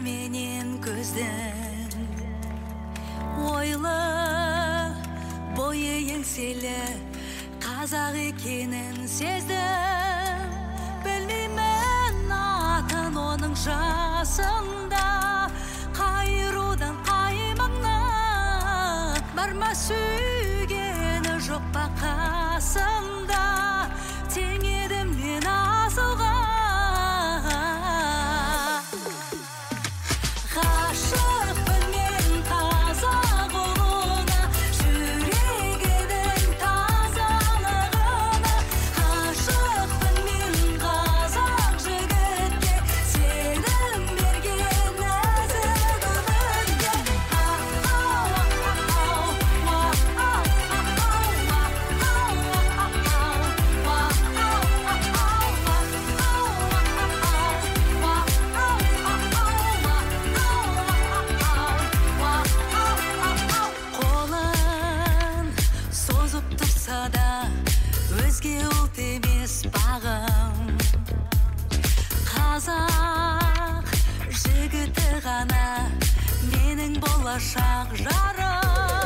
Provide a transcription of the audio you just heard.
менен көзден ойлы бойы еңселі қазақ екенін сездім білмеймін атын оның жасында қайырудан қаймаңна бар ма сүйгені жоқ па қасымда тең едім мен асылға ғашықпын мен қазақ ұлына жүрегінің тазалығына ғашықпын мен қазақ жігітке сенім берген нәзік өмірге қолын созып тұрса да өзге ұлт емес бағым қазақ жігіті ғана менің болашақ жарым